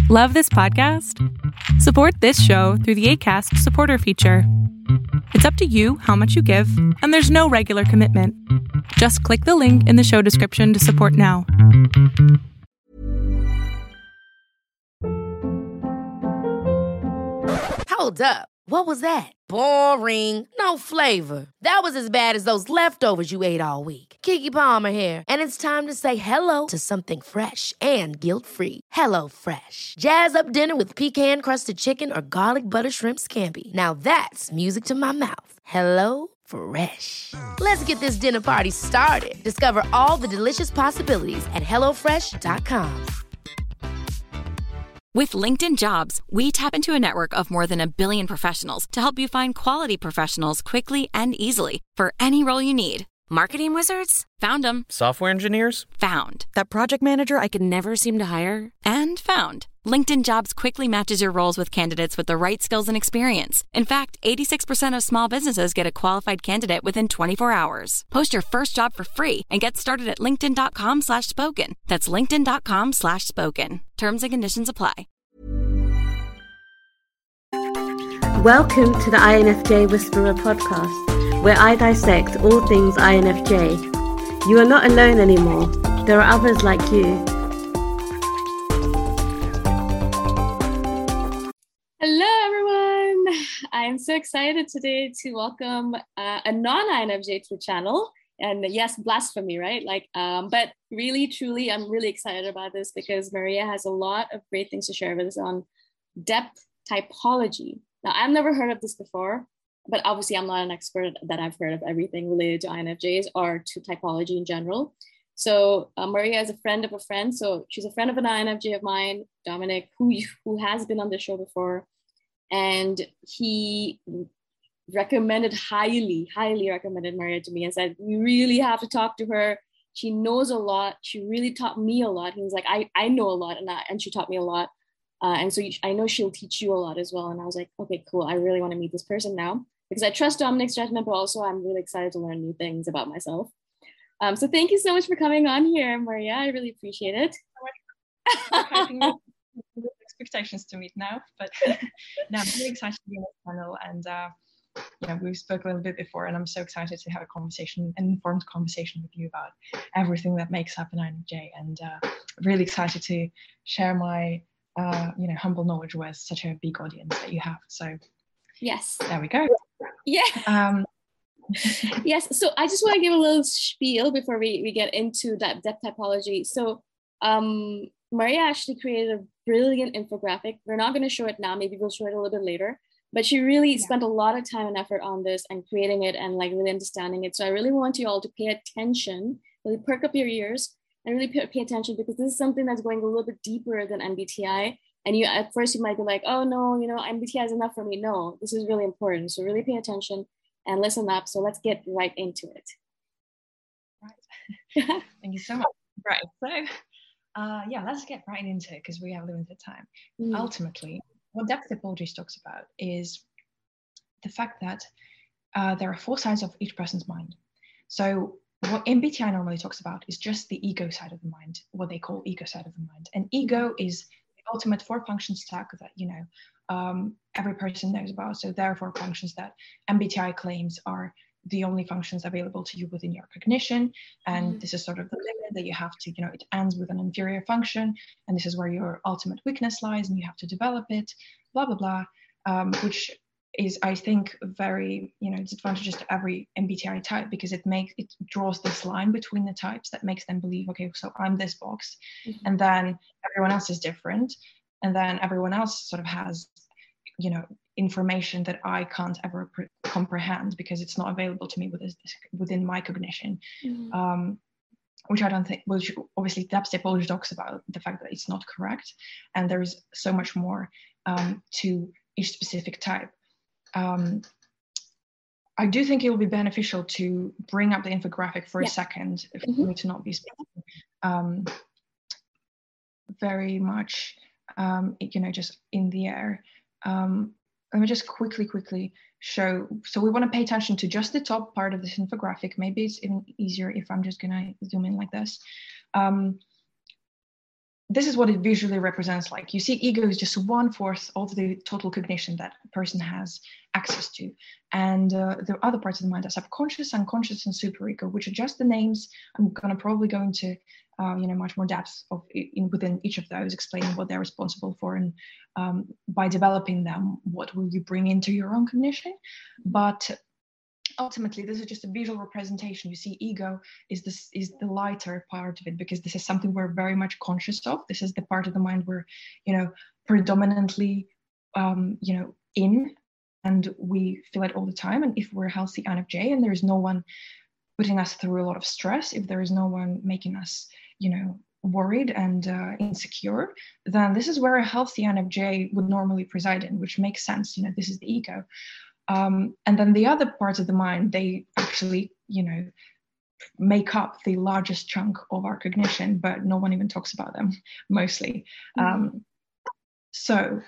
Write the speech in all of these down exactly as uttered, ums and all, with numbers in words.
Love this podcast? Support this show through the Acast supporter feature. It's up to you how much you give, and there's no regular commitment. Just click the link in the show description to support now. Hold up. What was that? Boring. No flavor. That was as bad as those leftovers you ate all week. Keke Palmer here, and it's time to say hello to something fresh and guilt-free. Hello Fresh. Jazz up dinner with pecan-crusted chicken or garlic butter shrimp scampi. Now that's music to my mouth. Hello Fresh. Let's get this dinner party started. Discover all the delicious possibilities at hello fresh dot com. With LinkedIn Jobs, we tap into a network of more than a billion professionals to help you find quality professionals quickly and easily for any role you need. Marketing wizards? Found them. Software engineers? Found. That project manager I could never seem to hire? And found. LinkedIn Jobs quickly matches your roles with candidates with the right skills and experience. In fact, eighty-six percent of small businesses get a qualified candidate within twenty-four hours. Post your first job for free and get started at linkedin.com slash spoken. That's linkedin.com slash spoken. Terms and conditions apply. Welcome to the I N F J Whisperer podcast, where I dissect all things I N F J. You are not alone anymore. There are others like you. Hello, everyone. I am so excited today to welcome uh, a non-I N F J to the channel. And yes, blasphemy, right? Like, um, but really, truly, I'm really excited about this because Maria has a lot of great things to share with us on depth typology. Now, I've never heard of this before, but obviously I'm not an expert that I've heard of everything related to I N F Js or to typology in general. So uh, Maria is a friend of a friend. So she's a friend of an I N F J of mine, Dominic, who, who has been on the show before. And he recommended highly, highly recommended Maria to me and said, we really have to talk to her. She knows a lot. She really taught me a lot. He was like, I, I know a lot and, I, and she taught me a lot. Uh, and so you, I know she'll teach you a lot as well. And I was like, okay, cool. I really want to meet this person now because I trust Dominic's judgment, but also I'm really excited to learn new things about myself. Um, so thank you so much for coming on here, Maria. I really appreciate it. Expectations to meet now, but no, I'm really excited to be on this panel. And uh, yeah, we spoke a little bit before, and I'm so excited to have a conversation, an informed conversation with you about everything that makes up an I N F J. And uh, really excited to share my Uh, you know, humble knowledge with such a big audience that you have. So yes, there we go. Yeah. Um, yes. So I just want to give a little spiel before we, we get into that depth typology. So um, Maria actually created a brilliant infographic. We're not going to show it now. Maybe we'll show it a little bit later. But she really yeah. spent a lot of time and effort on this and creating it and like really understanding it. So I really want you all to pay attention, really perk up your ears and really pay, pay attention because this is something that's going a little bit deeper than M B T I. And you at first you might be like, oh no, you know, M B T I is enough for me. No, this is really important. So really pay attention and listen up. So let's get right into it. Right. Thank you so much. Right. So uh, yeah, let's get right into it because we have limited time. Mm. Ultimately, what depth typology talks about is the fact that uh, there are four sides of each person's mind. So what M B T I normally talks about is just the ego side of the mind, what they call ego side of the mind. And ego is the ultimate four functions stack that, you know, um, every person knows about. So there are four functions that M B T I claims are the only functions available to you within your cognition. And mm-hmm. this is sort of the limit that you have to, you know, it ends with an inferior function. And this is where your ultimate weakness lies and you have to develop it, blah, blah, blah, um, which is, I think, very, you know, disadvantageous to every M B T I type because it makes, it draws this line between the types that makes them believe, okay, so I'm this box, mm-hmm. and then everyone else is different. And then everyone else sort of has, you know, information that I can't ever pre- comprehend because it's not available to me within, within my cognition. Mm-hmm. Um, which I don't think, which obviously depth typology talks about the fact that it's not correct. And there is so much more um, to each specific type. Um, I do think it will be beneficial to bring up the infographic for yeah. a second, if mm-hmm. for me to not be speaking um, very much, um, you know, just in the air. Um, let me just quickly, quickly show. So we want to pay attention to just the top part of this infographic. Maybe it's even easier if I'm just going to zoom in like this. Um, this is what it visually represents like. You see, ego is just one fourth of the total cognition that a person has access to. And uh, the other parts of the mind are subconscious, unconscious, and superego, which are just the names. I'm going to probably go into uh, you know, much more depth of in, within each of those, explaining what they're responsible for. And um, by developing them, what will you bring into your own cognition? But ultimately, this is just a visual representation. You see, ego is this is the lighter part of it, because this is something we're very much conscious of. This is the part of the mind we're, you know, predominantly, um, you know, in, and we feel it all the time. And if we're a healthy I N F J, and there is no one putting us through a lot of stress, if there is no one making us, you know, worried and uh, insecure, then this is where a healthy I N F J would normally preside in, which makes sense. You know, this is the ego. Um, and then the other parts of the mind, they actually, you know, make up the largest chunk of our cognition, but no one even talks about them mostly. Mm-hmm. Um, so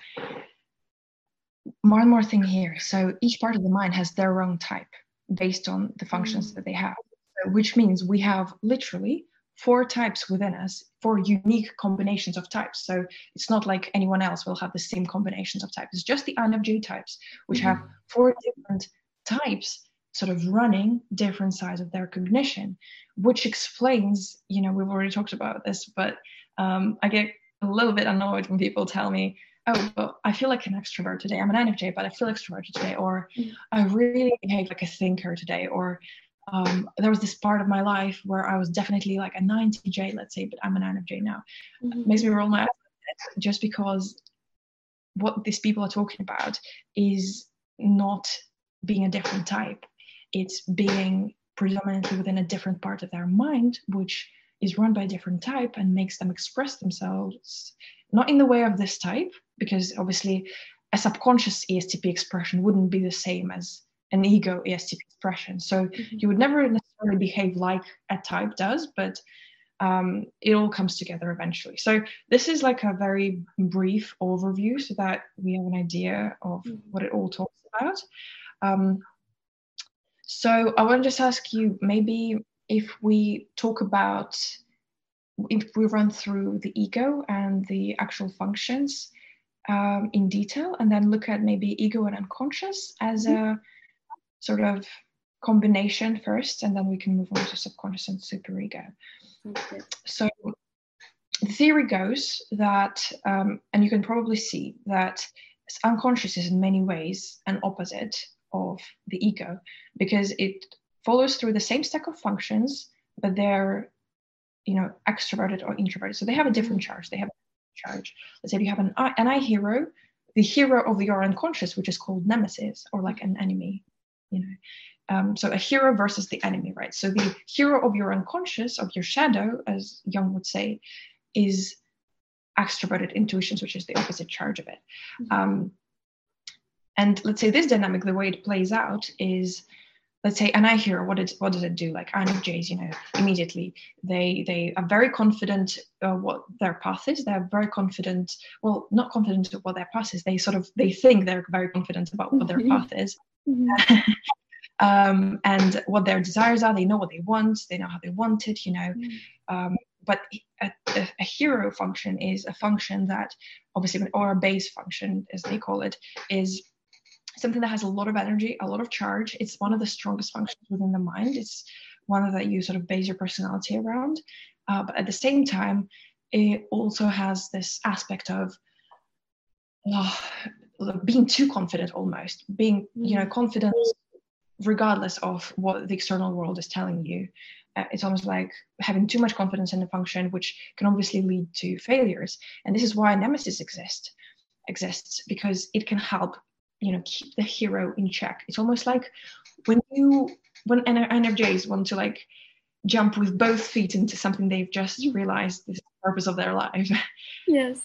more and more thing here. So each part of the mind has their own type based on the functions mm-hmm. that they have, so, which means we have literally four types within us, four unique combinations of types. So it's not like anyone else will have the same combinations of types. It's just the I N F J types, which mm-hmm. have four different types sort of running different sides of their cognition, which explains, you know, we've already talked about this, but um, I get a little bit annoyed when people tell me, oh, well, I feel like an extrovert today. I'm an I N F J, but I feel extroverted today. Or mm-hmm. I really behave like a thinker today. Or Um, there was this part of my life where I was definitely like a ninety J, let's say, but I'm an I N F J now. Mm-hmm. It makes me roll my eyes just because what these people are talking about is not being a different type. It's being predominantly within a different part of their mind, which is run by a different type and makes them express themselves not in the way of this type, because obviously a subconscious E S T P expression wouldn't be the same as an ego E S T P expression. So mm-hmm. you would never necessarily behave like a type does, but um, it all comes together eventually. So this is like a very brief overview so that we have an idea of mm-hmm. what it all talks about. Um, so I want to just ask you, maybe if we talk about, if we run through the ego and the actual functions um, in detail, and then look at maybe ego and unconscious as mm-hmm. a sort of combination first, and then we can move on to subconscious and superego. Okay. So the theory goes that, um, and you can probably see that unconscious is in many ways an opposite of the ego, because it follows through the same stack of functions, but they're, you know, extroverted or introverted. So they have a different charge. They have a charge. Let's say if you have an I, an I hero, the hero of your unconscious, which is called nemesis, or like an enemy. You know, um, so a hero versus the enemy, right? So the hero of your unconscious, of your shadow, as Jung would say, is extroverted intuitions, which is the opposite charge of it. Mm-hmm. Um, and let's say this dynamic, the way it plays out is, let's say an I hero, what, it, what does it do? Like I N F Js, you know, immediately they they are very confident uh, what their path is. They're very confident, well, not confident of what their path is. They sort of, they think they're very confident about what their path is. Mm-hmm. um, and what their desires are. They know what they want. They know how they want it, you know. Mm-hmm. Um, but a, a, a hero function is a function that obviously, or a base function, as they call it, is something that has a lot of energy, a lot of charge. It's one of the strongest functions within the mind. It's one that you sort of base your personality around. Uh, but at the same time, it also has this aspect of oh, being too confident, almost being, you know, confident regardless of what the external world is telling you. Uh, it's almost like having too much confidence in the function, which can obviously lead to failures. And this is why nemesis exists, exists because it can help, you know, keep the hero in check. It's almost like when you, when I N F Js want to like jump with both feet into something they've just realized is the purpose of their life. Yes.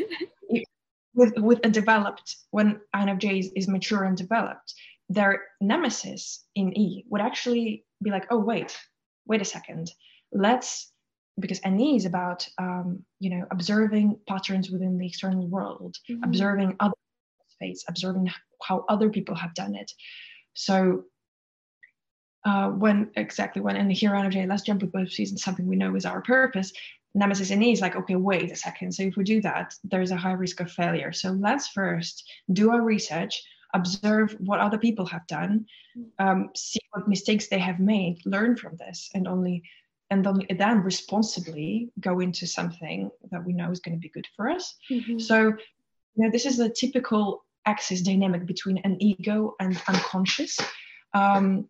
with with a developed, when I N F Js is mature and developed, their nemesis in E would actually be like, oh, wait, wait a second. Let's, because N E is about, um, you know, observing patterns within the external world, mm-hmm. observing other fates, observing how other people have done it. So uh, when exactly when in here I N F J, let's jump with both feet in something we know is our purpose, Nemesis in E is like, okay, wait a second. So if we do that, there's a high risk of failure. So let's first do our research, observe what other people have done, um, see what mistakes they have made, learn from this, and only and then, then responsibly go into something that we know is going to be good for us. Mm-hmm. So, you know, this is the typical axis dynamic between an ego and unconscious, um,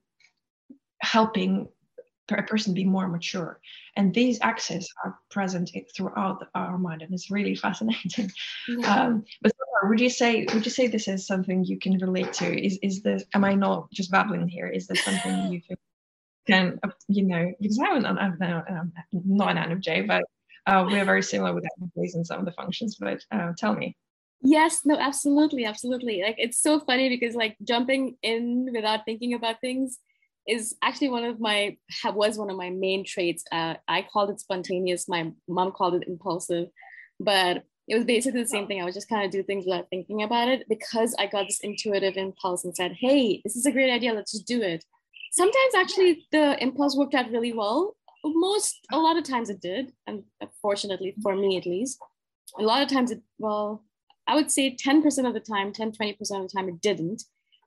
helping a person be more mature. And these axes are present throughout our mind, and it's really fascinating. Yeah. Um, but would you say would you say this is something you can relate to? Is is this? Am I not just babbling here? Is this something you can, you know? Because I'm, I'm, I'm not an I N F J, but uh, we're very similar with I N F Js in some of the functions. But uh, tell me. Yes, no, absolutely, absolutely. Like, it's so funny because like jumping in without thinking about things is actually one of my, was one of my main traits. Uh, I called it spontaneous. My mom called it impulsive, but it was basically the same thing. I would just kind of do things without thinking about it because I got this intuitive impulse and said, hey, this is a great idea. Let's just do it. Sometimes actually the impulse worked out really well. Most, a lot of times it did. And fortunately for me, at least, a lot of times it, well, I would say ten percent of the time, ten, twenty percent of the time it didn't.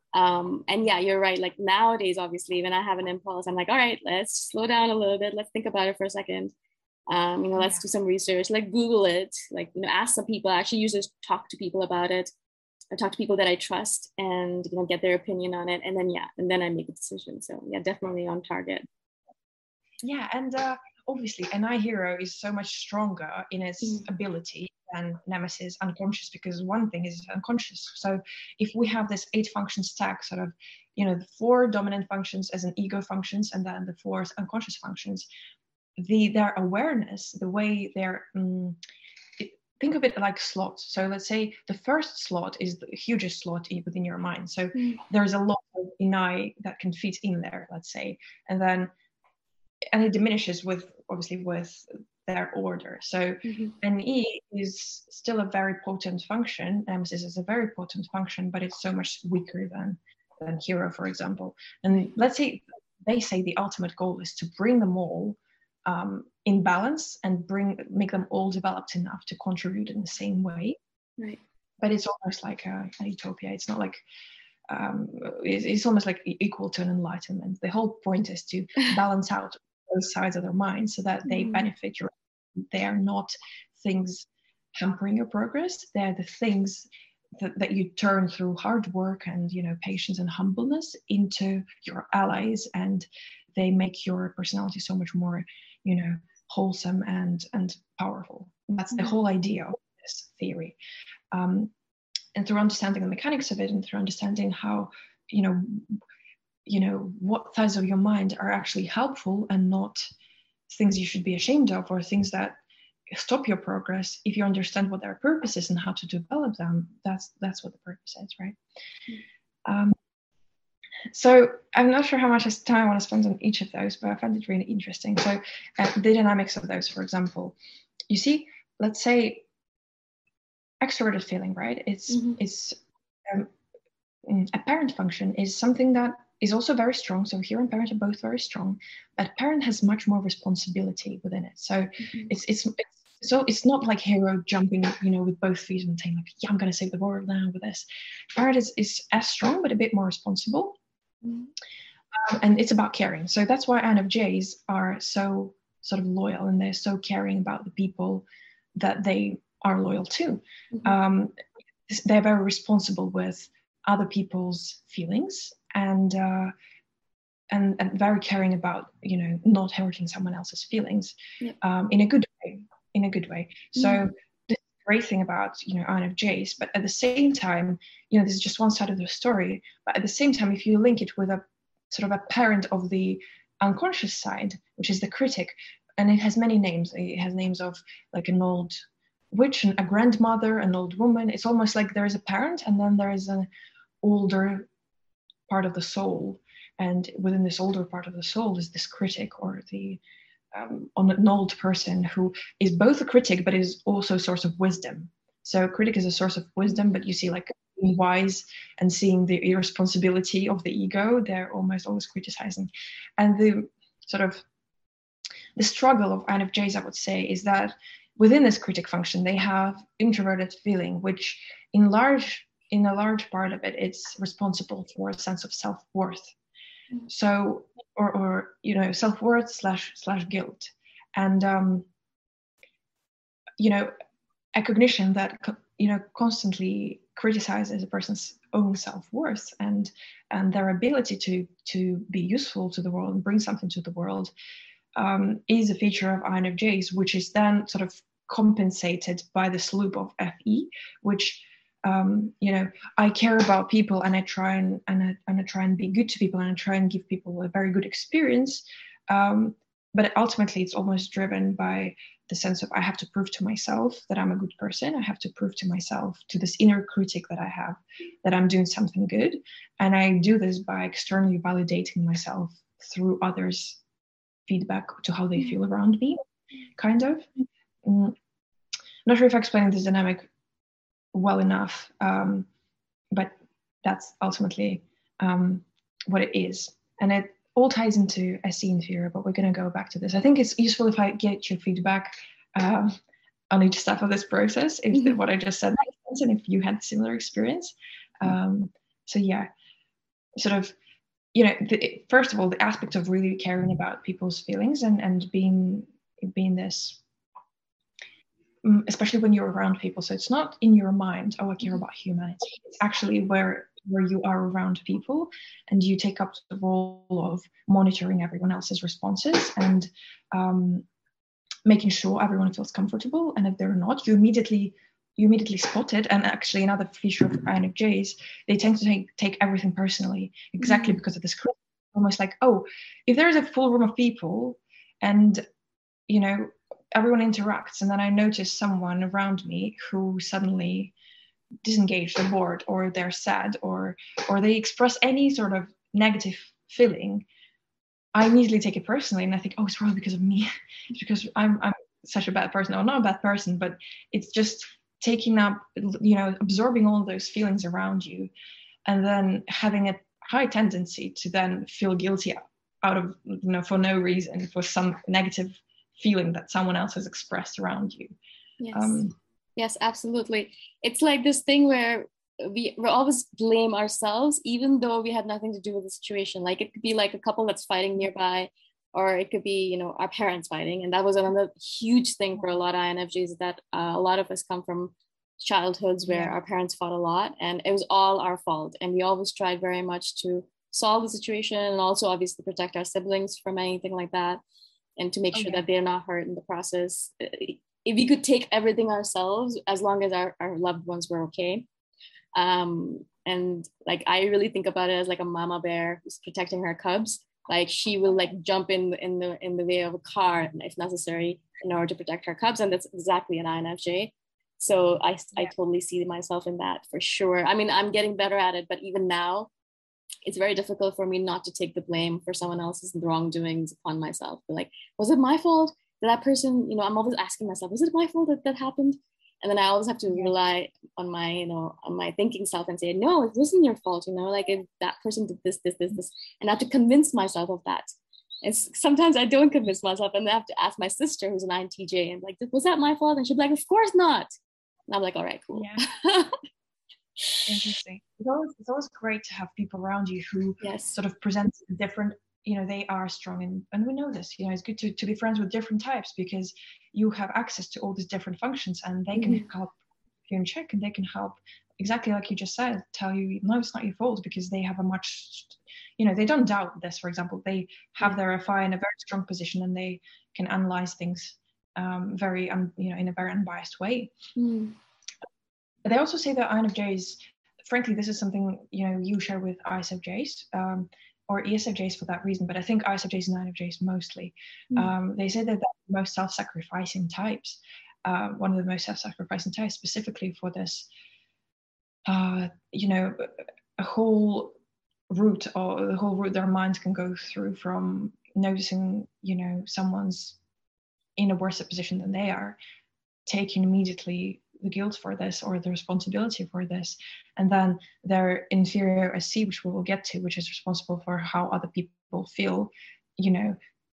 Um, and yeah, you're right. Like nowadays, obviously, when I have an impulse, I'm like, all right, let's slow down a little bit. Let's think about it for a second. Um, you know, let's yeah. do some research, like Google it, like, you know, ask some people. I actually usually talk to people about it. I talk to people that I trust and, you know, get their opinion on it. And then, yeah, and then I make a decision. So yeah, definitely on target. Yeah. And uh, obviously an I hero is so much stronger in its mm. ability than Nemesis unconscious, because one thing is unconscious. So if we have this eight function stack, sort of, you know, the four dominant functions as an ego functions, and then the four unconscious functions, the their awareness, the way they're, um, it, think of it like slots. So let's say the first slot is the hugest slot within your mind. So mm. there's a lot of inai that can fit in there, let's say, and then, and it diminishes with, obviously with their order. So mm-hmm. an E is still a very potent function. Nemesis is a very potent function, but it's so much weaker than, than hero, for example. And let's say they say the ultimate goal is to bring them all um, in balance and bring make them all developed enough to contribute in the same way. Right. But it's almost like a, a utopia. It's not like um, it's, it's almost like equal to an enlightenment. The whole point is to balance out both sides of their mind so that they mm. benefit your. They are not things hampering your progress. They're the things that, that you turn through hard work and, you know, patience and humbleness into your allies, and they make your personality so much more, you know, wholesome and and powerful. And that's the whole idea of this theory. Um, and through understanding the mechanics of it, and through understanding how, you know, you know, what sides of your mind are actually helpful and not things you should be ashamed of, or things that stop your progress. If you understand what their purpose is and how to develop them, that's that's what the purpose is, right? Mm. Um, so I'm not sure how much time I want to spend on each of those, but I found it really interesting. So uh, the dynamics of those, for example, you see, let's say extroverted feeling, right? It's mm-hmm. it's um, a parent function is something that is also very strong. So hero and parent are both very strong, but parent has much more responsibility within it. So mm-hmm. it's, it's it's so it's not like hero jumping, you know, with both feet and saying like, yeah, I'm going to save the world now with this. Parent is, is as strong, but a bit more responsible. Mm-hmm. Um, and it's about caring. So that's why I N F Js are so sort of loyal, and they're so caring about the people that they are loyal to. Mm-hmm. Um, they're very responsible with other people's feelings, and uh, and and very caring about, you know, not hurting someone else's feelings, yeah. um, in a good way. In a good way. So mm. this is the great thing about, you know, I N F Js. But at the same time, you know, this is just one side of the story. But at the same time, if you link it with a sort of a parent of the unconscious side, which is the critic, and it has many names. It has names of like an old witch, a grandmother, an old woman. It's almost like there is a parent, and then there is an older part of the soul, and within this older part of the soul is this critic, or the um, an old person who is both a critic but is also a source of wisdom. So a critic is a source of wisdom, but you see, like, being wise and seeing the irresponsibility of the ego, they're almost always criticizing. And the sort of the struggle of I N F Js, I would say, is that within this critic function, they have introverted feeling, which in large, in a large part of it, it's responsible for a sense of self-worth. So, or, or you know, self-worth slash slash guilt, and um, you know, a cognition that you know constantly criticizes a person's own self-worth and and their ability to to be useful to the world and bring something to the world um, is a feature of I N F Js, which is then sort of compensated by this loop of F E, which um, you know I care about people and I try and and I, and I try and be good to people and I try and give people a very good experience, um, but ultimately it's almost driven by the sense of I have to prove to myself that I'm a good person. I have to prove to myself, to this inner critic that I have, that I'm doing something good. And I do this by externally validating myself through others' feedback to how they feel around me, kind of. Mm. Not sure if I explained this dynamic well enough, um, but that's ultimately um, what it is. And it all ties into S E inferior, but we're going to go back to this. I think it's useful if I get your feedback uh, on each step of this process, if mm-hmm. what I just said makes sense, and if you had a similar experience. Um, so yeah, sort of, you know, the, first of all, the aspect of really caring about people's feelings and, and being, being this, especially when you're around people. So it's not in your mind, oh, I care about humanity. It's actually where where you are around people and you take up the role of monitoring everyone else's responses and um, making sure everyone feels comfortable. And if they're not, you immediately you immediately spot it. And actually another feature of I N F Js, they tend to take, take everything personally, exactly mm-hmm. because of this critic. Almost like, oh, if there's a full room of people and, you know, everyone interacts and then I notice someone around me who suddenly disengaged or bored or they're sad or or they express any sort of negative feeling, I immediately take it personally and I think, oh, it's probably because of me. It's because I'm I'm such a bad person. Or not a bad person, but it's just taking up, you know, absorbing all those feelings around you and then having a high tendency to then feel guilty out of, you know, for no reason, for some negative feeling that someone else has expressed around you. Yes. Um, Yes, absolutely. It's like this thing where we, we always blame ourselves, even though we had nothing to do with the situation. Like it could be like a couple that's fighting nearby, or it could be, you know, our parents fighting. And that was another huge thing for a lot of I N F Js, that uh, a lot of us come from childhoods where yeah. our parents fought a lot and it was all our fault. And we always tried very much to solve the situation and also obviously protect our siblings from anything like that and to make okay. sure that they're not hurt in the process. If we could take everything ourselves, as long as our, our loved ones were okay. Um, and like, I really think about it as like a mama bear who's protecting her cubs. Like she will like jump in, in the in the way of a car if necessary in order to protect her cubs. And that's exactly an I N F J. So I, yeah. I totally see myself in that for sure. I mean, I'm getting better at it, but even now it's very difficult for me not to take the blame for someone else's wrongdoings upon myself. But like, was it my fault? Did that person, you know, I'm always asking myself, was it my fault that that happened? And then I always have to rely on my, you know, on my thinking self and say, no, it wasn't your fault, you know, like if that person did this, this, this, this, and I have to convince myself of that. And sometimes I don't convince myself and I have to ask my sister who's an I N T J and like, was that my fault? And she'll be like, of course not. And I'm like, all right, cool. Yeah. Interesting. It's always, it's always great to have people around you who yes. sort of present different, you know, they are strong and, and we know this, you know, it's good to, to be friends with different types because you have access to all these different functions and they can mm-hmm. help you in check and they can help, exactly like you just said, tell you, no, it's not your fault because they have a much, you know, they don't doubt this, for example, they have their F I in a very strong position and they can analyze things um, very, um, you know, in a very unbiased way. Mm. But they also say that I N F Js, frankly, this is something, you know, you share with I S F Js, um, or E S F Js for that reason, but I think I S F Js and I N F Js mostly. Mm. Um, they say that they're the most self-sacrificing types, uh, one of the most self-sacrificing types specifically for this, uh, you know, a whole route or the whole route their minds can go through from noticing, you know, someone's in a worse position than they are, taking immediately the guilt for this or the responsibility for this, and then their inferior S C, which we will get to, which is responsible for how other people feel, you know,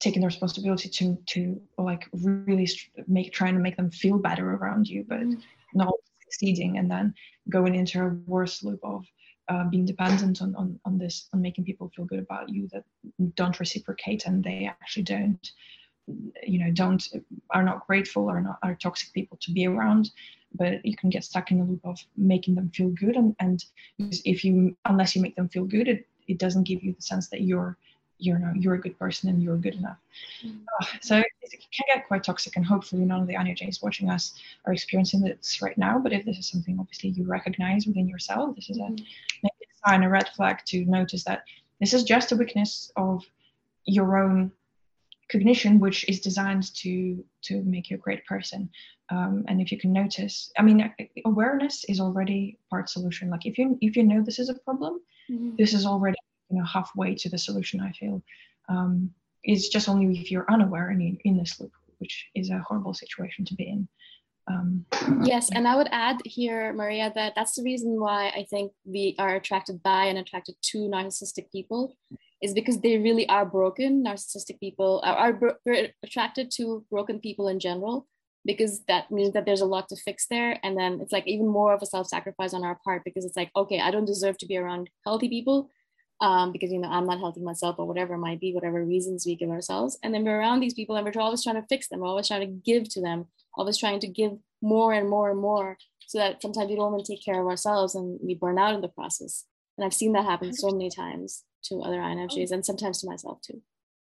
taking the responsibility to to like really make trying to make them feel better around you, but mm. not succeeding, and then going into a worse loop of uh, being dependent on, on on this, on making people feel good about you that don't reciprocate, and they actually don't, you know, don't are not grateful, or not are toxic people to be around. But you can get stuck in a loop of making them feel good, and and if you unless you make them feel good, it, it doesn't give you the sense that you're you know you're a good person and you're good enough. Mm-hmm. uh, so it can get quite toxic, and hopefully none of the I N F Js watching us are experiencing this right now. But if this is something obviously you recognize within yourself, this is a, maybe a sign, a red flag to notice that this is just a weakness of your own cognition, which is designed to to make you a great person. Um, and if you can notice, I mean, awareness is already part solution. Like if you if you know this is a problem, mm-hmm. this is already, you know, halfway to the solution, I feel. Um, it's just only if you're unaware and in, in this loop, which is a horrible situation to be in. Um, yes, and I would add here, Maria, that that's the reason why I think we are attracted by and attracted to narcissistic people, is because they really are broken. Narcissistic people are, are bro- we're attracted to broken people in general, because that means that there's a lot to fix there. And then it's like even more of a self-sacrifice on our part, because it's like, okay, I don't deserve to be around healthy people um, because, you know, I'm not healthy myself, or whatever it might be, whatever reasons we give ourselves. And then we're around these people and we're always trying to fix them. We're always trying to give to them, always trying to give more and more and more, so that sometimes we don't even take care of ourselves and we burn out in the process. And I've seen that happen so many times to other I N F Js and sometimes to myself too.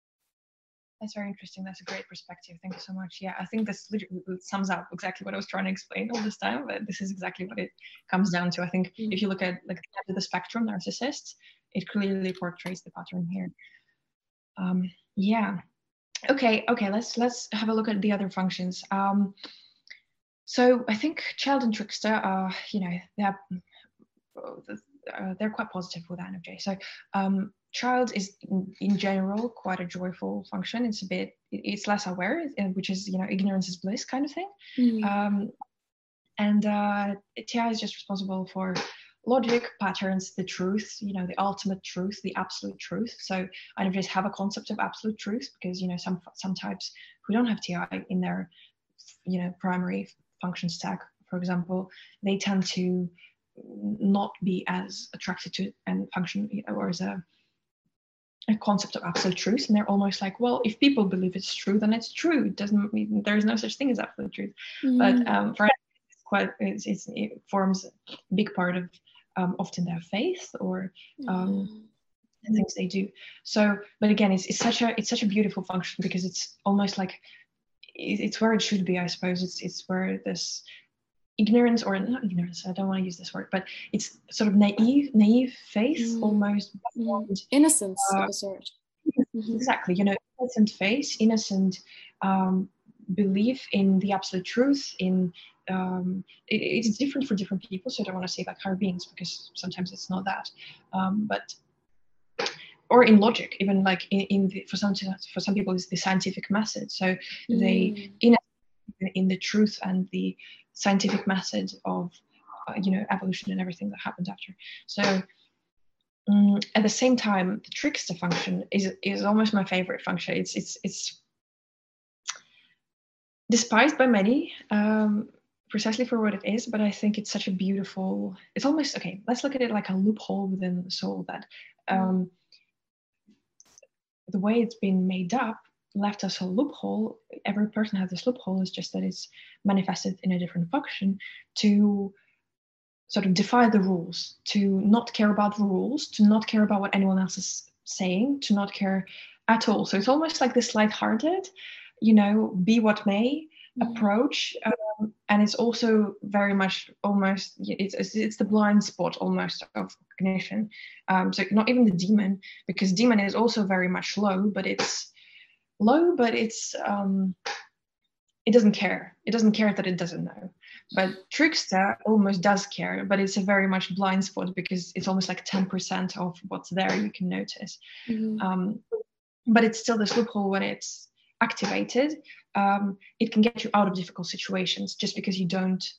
That's very interesting. That's a great perspective. Thank you so much. Yeah, I think this literally sums up exactly what I was trying to explain all this time, but this is exactly what it comes down to. I think mm-hmm. if you look at like the spectrum narcissists, it clearly portrays the pattern here. Um, yeah. Okay. Okay. Let's let's have a look at the other functions. Um, so I think child and trickster are, you know, they're uh, they're quite positive with I N F J. So. Um, Child is in, in general quite a joyful function. It's a bit, it's less aware, which is, you know, ignorance is bliss kind of thing. Mm. Um, and uh, T I is just responsible for logic, patterns, the truth, you know, the ultimate truth, the absolute truth. So I don't just have a concept of absolute truth, because, you know, some some types who don't have T I in their, you know, primary function stack, for example, they tend to not be as attracted to and function, or as a a concept of absolute truth, and they're almost like, well, if people believe it's true, then it's true. It doesn't mean there's no such thing as absolute truth. Mm. But um, for it's quite, it's, it's, it forms a big part of um, often their faith or um, mm. things they do. So, but again, it's, it's such a it's such a beautiful function, because it's almost like it, it's where it should be, I suppose. It's it's where this ignorance, or not ignorance, I don't want to use this word, but it's sort of naive, naive faith, mm. almost. Mm. Innocence uh, of a sort. Mm-hmm. Exactly, you know, innocent faith, innocent um, belief in the absolute truth. In um, it, it's different for different people, so I don't want to say like higher beings, because sometimes it's not that. Um, but or in logic, even like in, in the, for some for some people, it's the scientific method. So mm. they in in the truth and the scientific method of uh, you know, evolution and everything that happened after. So um, at the same time, the trickster function is is almost my favorite function. It's it's it's despised by many um, precisely for what it is, but I think it's such a beautiful. It's almost okay. Let's look at it like a loophole within the soul, that um, the way it's been made up left us a loophole. Every person has this loophole. It's just that it's manifested in a different function to sort of defy the rules, to not care about the rules, to not care about what anyone else is saying, to not care at all. So it's almost like this lighthearted, you know, be what may mm-hmm. approach. Um, and it's also very much almost, it's, it's, it's the blind spot almost of cognition. Um, so not even the demon, because demon is also very much low, but it's low, but it's um it doesn't care. It doesn't care that it doesn't know. But trickster almost does care, but it's a very much blind spot, because it's almost like ten percent of what's there you can notice. Mm-hmm. Um, but it's still this loophole. When it's activated, um, it can get you out of difficult situations, just because you don't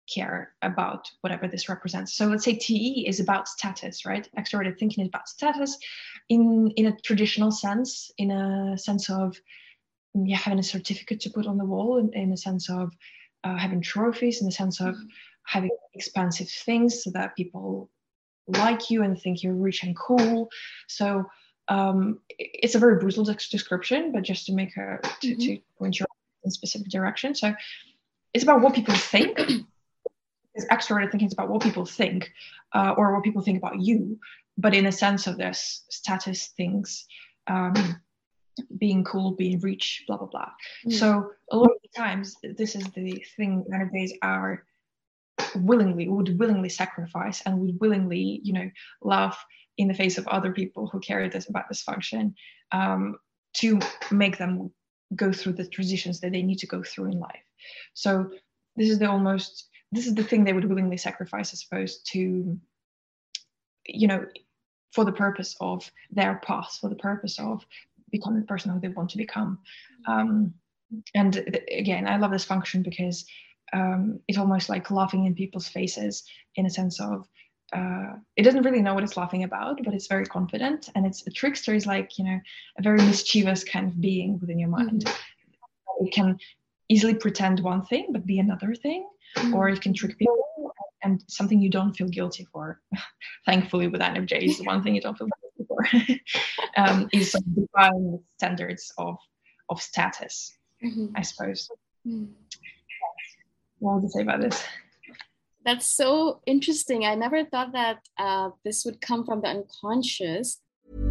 care about whatever this represents. So let's say T E is about status, right? Extroverted thinking is about status in, in a traditional sense, in a sense of yeah, having a certificate to put on the wall, in, in a sense of uh, having trophies, in a sense of having expensive things so that people like you and think you're rich and cool. So um, it's a very brutal description, but just to make a, to, mm-hmm. to point you in a specific direction. So it's about what people think. Because extroverted thinking is about what people think uh, or what people think about you, but in a sense of this status things, um, being cool, being rich, blah, blah, blah. Mm. So a lot of the times, this is the thing nowadays are willingly, would willingly sacrifice and would willingly, you know, laugh in the face of other people who care this about this function um, to make them go through the transitions that they need to go through in life. So this is the almost, this is the thing they would willingly sacrifice, I suppose, to, you know, for the purpose of their path, for the purpose of becoming the person who they want to become. Um, and th- again, I love this function because um, it's almost like laughing in people's faces in a sense of, uh, it doesn't really know what it's laughing about, but it's very confident. And it's a trickster is like, you know, a very mischievous kind of being within your mind. Mm-hmm. It can easily pretend one thing, but be another thing, mm-hmm. or it can trick people and something you don't feel guilty for. Thankfully with I N F J is the one thing you don't feel guilty for, um, is some defined standards of, of status, mm-hmm. I suppose. Mm-hmm. What would you say about this? That's so interesting. I never thought that uh, this would come from the unconscious.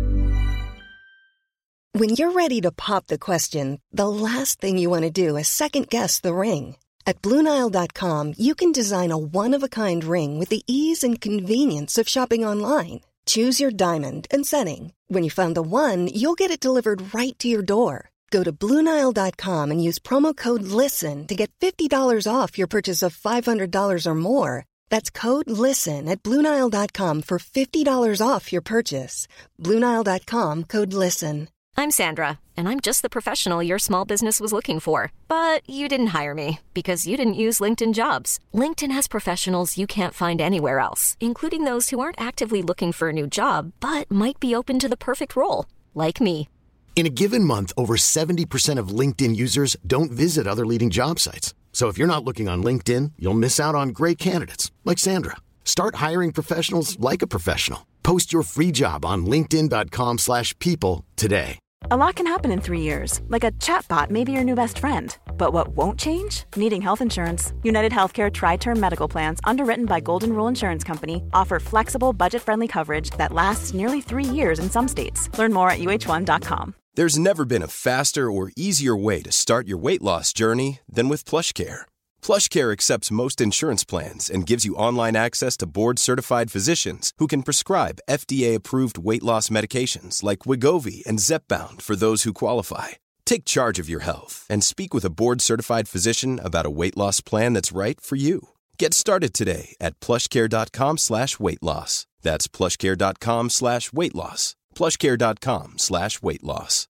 When you're ready to pop the question, the last thing you want to do is second guess the ring. At Blue Nile dot com, you can design a one-of-a-kind ring with the ease and convenience of shopping online. Choose your diamond and setting. When you find the one, you'll get it delivered right to your door. Go to Blue Nile dot com and use promo code LISTEN to get fifty dollars off your purchase of five hundred dollars or more. That's code LISTEN at Blue Nile dot com for fifty dollars off your purchase. Blue Nile dot com, code LISTEN. I'm Sandra, and I'm just the professional your small business was looking for. But you didn't hire me because you didn't use LinkedIn Jobs. LinkedIn has professionals you can't find anywhere else, including those who aren't actively looking for a new job, but might be open to the perfect role, like me. In a given month, over seventy percent of LinkedIn users don't visit other leading job sites. So if you're not looking on LinkedIn, you'll miss out on great candidates like Sandra. Start hiring professionals like a professional. Post your free job on linkedin dot com slash people today. A lot can happen in three years, like a chatbot may be your new best friend. But what won't change? Needing health insurance. United Healthcare Tri-Term Medical Plans, underwritten by Golden Rule Insurance Company, offer flexible, budget-friendly coverage that lasts nearly three years in some states. Learn more at U H one dot com. There's never been a faster or easier way to start your weight loss journey than with PlushCare. PlushCare accepts most insurance plans and gives you online access to board-certified physicians who can prescribe F D A-approved weight loss medications like Wegovy and Zepbound for those who qualify. Take charge of your health and speak with a board-certified physician about a weight loss plan that's right for you. Get started today at plushcare.com slash weight loss. That's plushcare.com slash weight loss. plushcare.com slash weight loss.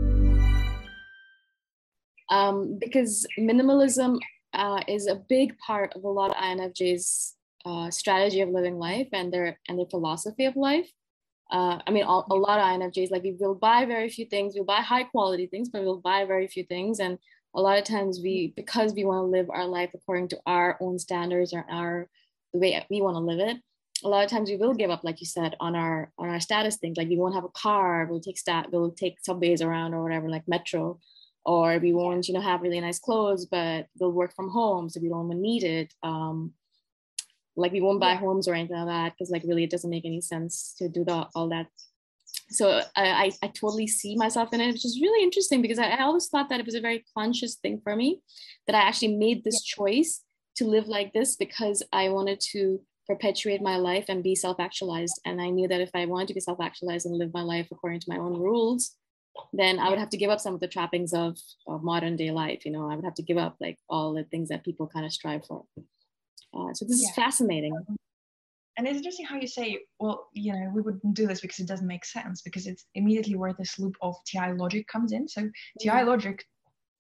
Um, because minimalism uh, is a big part of a lot of I N F J's uh, strategy of living life and their and their philosophy of life. Uh, I mean, all, a lot of I N F Js, like we will buy very few things, we'll buy high quality things, but we'll buy very few things. And a lot of times we, because we want to live our life according to our own standards or our, the way we want to live it, a lot of times we will give up, like you said, on our on our status things. Like we won't have a car, we'll take stat, we'll take subways around or whatever, like metro, or we won't, you know, have really nice clothes, but we'll work from home, so we don't even need it. Um, like we won't buy homes or anything like that because, like, really, it doesn't make any sense to do the, all that. So I, I I totally see myself in it, which is really interesting because I, I always thought that it was a very conscious thing for me, that I actually made this choice to live like this because I wanted to perpetuate my life and be self-actualized. And I knew that if I wanted to be self-actualized and live my life according to my own rules, then I would have to give up some of the trappings of, of modern day life. You know, I would have to give up like all the things that people kind of strive for. Uh, so this yeah. is fascinating. And it's interesting how you say, well, you know, we wouldn't do this because it doesn't make sense, because it's immediately where this loop of T I logic comes in. So T I logic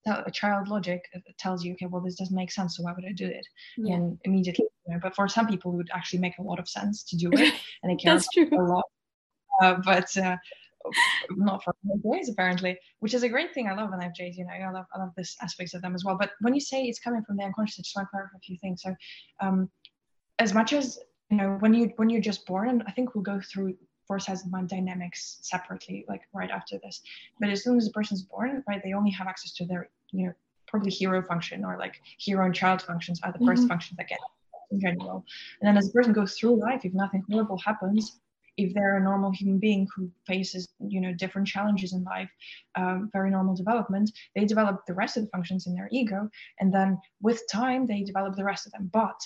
a child logic tells you, okay, well, this doesn't make sense, so why would I do it? Yeah. And immediately, you know, but for some people it would actually make a lot of sense to do it, and they care That's true. a lot. Uh, but uh, not for I N F Js apparently, which is a great thing. I love I N F Js, you know, I love I love this aspects of them as well. But when you say it's coming from the unconscious, I just want to clarify a few things. So, um, as much as you know, when you when you're just born, and I think we'll go through force has mind dynamics separately, like right after this. But as soon as a person's born, right, they only have access to their, you know, probably hero function or like hero and child functions are the mm-hmm. first functions that get in general. And then as a person goes through life, if nothing horrible happens, if they're a normal human being who faces, you know, different challenges in life, um, very normal development, they develop the rest of the functions in their ego. And then with time, they develop the rest of them. But,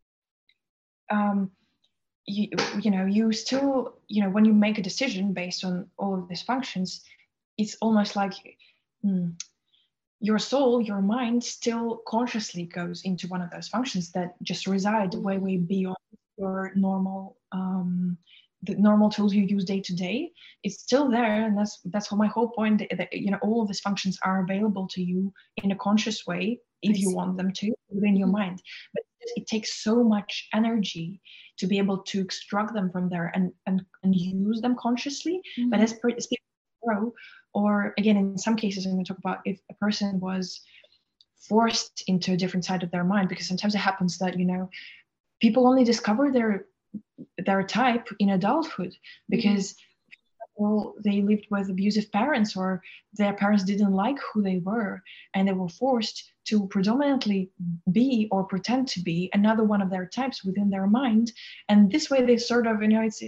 um, you, you know, you still, you know, when you make a decision based on all of these functions, it's almost like hmm, your soul, your mind still consciously goes into one of those functions that just reside way, way beyond your normal, um, the normal tools you use day to day. It's still there. And that's, that's what my whole point, that, you know, all of these functions are available to you in a conscious way, if you want them to, within your mind. But it takes so much energy to be able to extract them from there and and, and use them consciously. Mm-hmm. But as, per, as people grow, or again, in some cases, I'm going to talk about if a person was forced into a different side of their mind, because sometimes it happens that, you know, people only discover their their type in adulthood because mm-hmm. well, they lived with abusive parents, or their parents didn't like who they were, and they were forced to predominantly be or pretend to be another one of their types within their mind. And this way they sort of, you know, it's,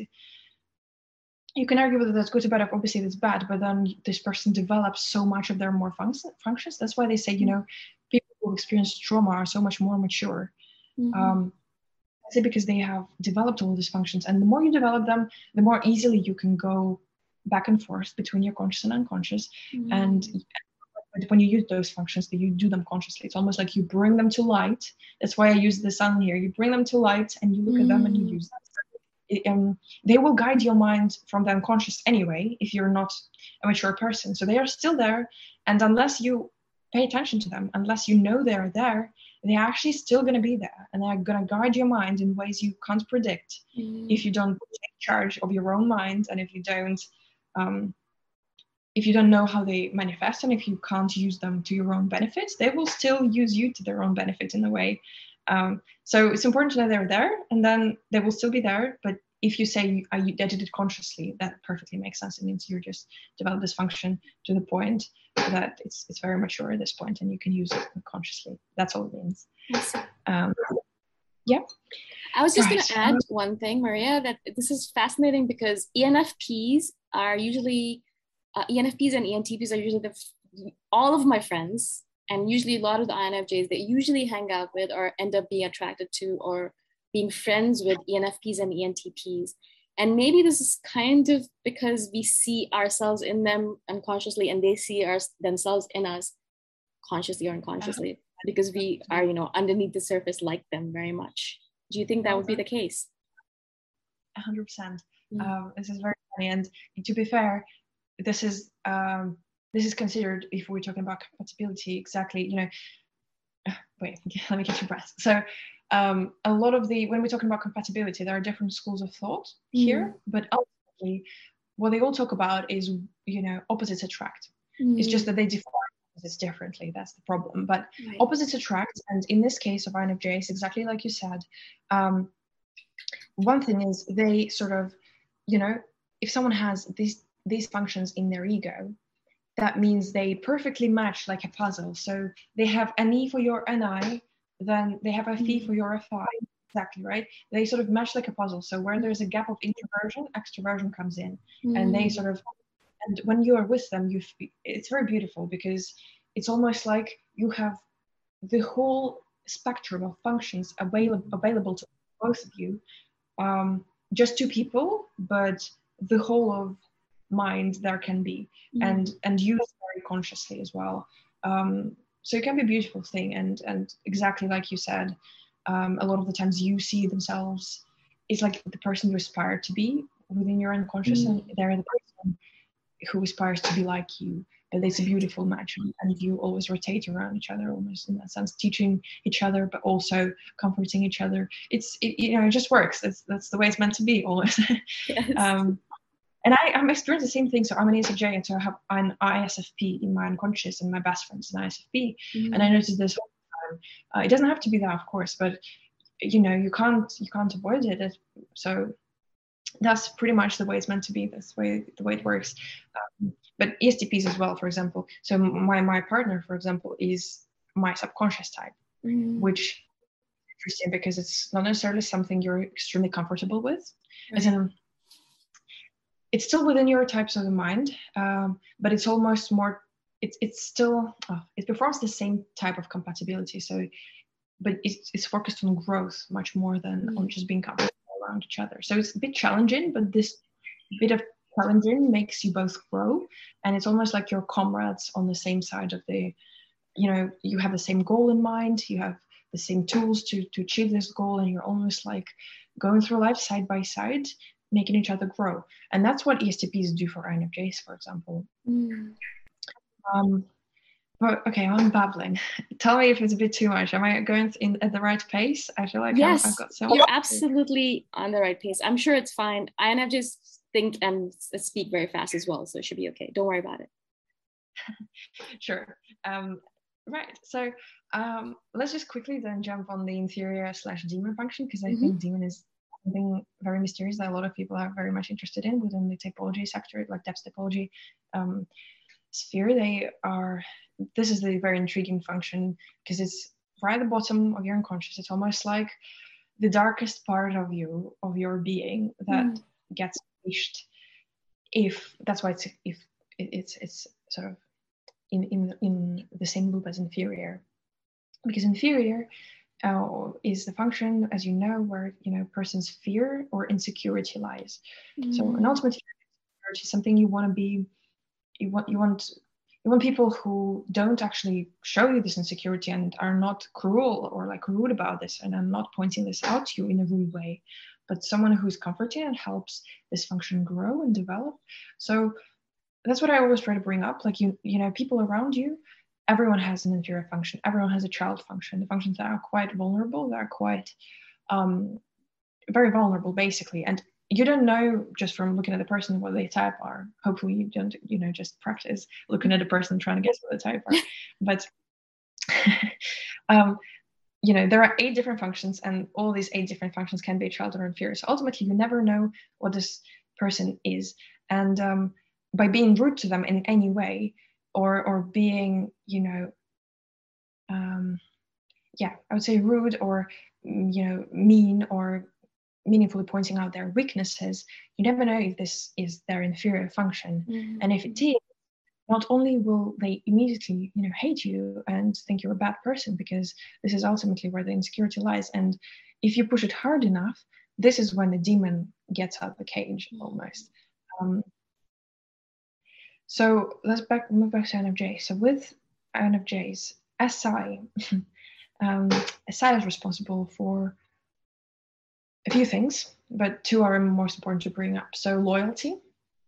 you can argue whether that's good or bad. Obviously that's bad, but then this person develops so much of their more func- functions. That's why they say, you know, people who experience trauma are so much more mature. Mm-hmm. Um, I say because they have developed all these functions, and the more you develop them, the more easily you can go back and forth between your conscious and unconscious. Mm-hmm. And when you use those functions, that you do them consciously. It's almost like you bring them to light. That's why I use the sun here. You bring them to light and you look mm. at them and you use them. It, um, they will guide your mind from the unconscious anyway, if you're not a mature person. So they are still there. And unless you pay attention to them, unless you know they're there, they're actually still going to be there. And they're going to guide your mind in ways you can't predict mm. if you don't take charge of your own mind, and if you don't um, if you don't know how they manifest, and if you can't use them to your own benefits, they will still use you to their own benefit in a way. Um, so it's important to know they're there, and then they will still be there. But if you say I, I did it consciously, that perfectly makes sense. It means you just develop this function to the point that it's it's very mature at this point, and you can use it consciously. That's all it means. Um, yeah. I was just right. going to add one thing, Maria, that this is fascinating because E N F Ps are usually Uh, E N F Ps and E N T Ps are usually the, all of my friends, and usually a lot of the I N F Js that usually hang out with or end up being attracted to or being friends with E N F Ps and E N T Ps. And maybe this is kind of because we see ourselves in them unconsciously, and they see our, themselves in us consciously or unconsciously, because we are, you know, underneath the surface like them very much. Do you think that would be the case? one hundred percent. Mm-hmm. Um, this is very funny. And to be fair, this is um, this is considered, if we're talking about compatibility, exactly, you know, wait, let me get your breath. So um, a lot of the, when we're talking about compatibility, there are different schools of thought here, mm. but ultimately what they all talk about is, you know, opposites attract. Mm. It's just that they define opposites differently. That's the problem. But right. opposites attract, and in this case of I N F J, it's exactly like you said. Um, one thing is they sort of, you know, if someone has these these functions in their ego, that means they perfectly match like a puzzle. So they have an E for your N I, then they have a F for your F I, exactly, right? They sort of match like a puzzle. So where there's a gap of introversion, extroversion comes in, mm. and they sort of, and when you are with them, you it's very beautiful, because it's almost like you have the whole spectrum of functions available available to both of you. Um, just two people, but the whole of mind there can be, mm. and and used very consciously as well. Um, so it can be a beautiful thing, and and exactly like you said, um, a lot of the times you see themselves, it's like the person you aspire to be within your unconscious, mm. and they're the person who aspires to be like you. but it's a beautiful match, and you always rotate around each other, almost in that sense, teaching each other, but also comforting each other. It's, it, you know, it just works. That's, that's the way it's meant to be, always. Yes. um, and I, I'm experiencing the same thing. So I'm an E S F J, and so I have an I S F P in my unconscious, and my best friend's an I S F P. Mm-hmm. And I noticed this all the time. Uh, it doesn't have to be that, of course, but you know, you can't, you can't avoid it. So that's pretty much the way it's meant to be. That's the way, the way it works. Um, but E S T Ps as well, for example. So my, my partner, for example, is my subconscious type, mm-hmm. which is interesting because it's not necessarily something you're extremely comfortable with. Right. As in, it's still within your types of the mind, um, but it's almost more, it's it's still, oh, it performs the same type of compatibility. So, but it's, it's focused on growth much more than mm-hmm. on just being comfortable around each other. So it's a bit challenging, but this bit of challenging makes you both grow. And it's almost like you're comrades on the same side of the, you know, you have the same goal in mind, you have the same tools to, to achieve this goal, and you're almost like going through life side by side, making each other grow. And that's what E S T Ps do for I N F Js, for example. Mm. Um, but okay, I'm babbling. Tell me if it's a bit too much. Am I going in at the right pace? I feel like yes, I've, I've got so you're much. Absolutely on the right pace. I'm sure it's fine. I N F Js think and speak very fast as well, so it should be okay. Don't worry about it. Sure. Um, right. So um, let's just quickly then jump on the inferior slash demon function, because I mm-hmm. think demon is something very mysterious that a lot of people are very much interested in within the typology sector, like depth typology um, sphere. They are, this is the very intriguing function because it's right at the bottom of your unconscious. It's almost like the darkest part of you, of your being, that mm. gets unleashed. If that's why it's if it, it's it's sort of in in in the same loop as inferior, because inferior Uh, is the function, as you know, where you know person's fear or insecurity lies. Mm. So an ultimate fear is something you want to be. You want you want you want people who don't actually show you this insecurity and are not cruel or like rude about this, and are not pointing this out to you in a rude way, but someone who's comforting and helps this function grow and develop. So that's what I always try to bring up. Like you you know people around you. Everyone has an inferior function. Everyone has a child function. The functions that are quite vulnerable, that are quite um, very vulnerable, basically. And you don't know just from looking at the person what they type are. Hopefully you don't, you know, just practice looking at a person trying to guess what they type are. But, um, you know, there are eight different functions, and all these eight different functions can be child or inferior. So ultimately, you never know what this person is. And um, by being rude to them in any way, or or being, you know, um, yeah, I would say rude or, you know, mean or meaningfully pointing out their weaknesses, you never know if this is their inferior function. Mm-hmm. And if it is, not only will they immediately, you know, hate you and think you're a bad person, because this is ultimately where the insecurity lies. And if you push it hard enough, this is when the demon gets out of the cage, almost. Um, So let's back move back to I N F J. So with I N F Js, S I, um, S I is responsible for a few things, but two are most important to bring up. So loyalty,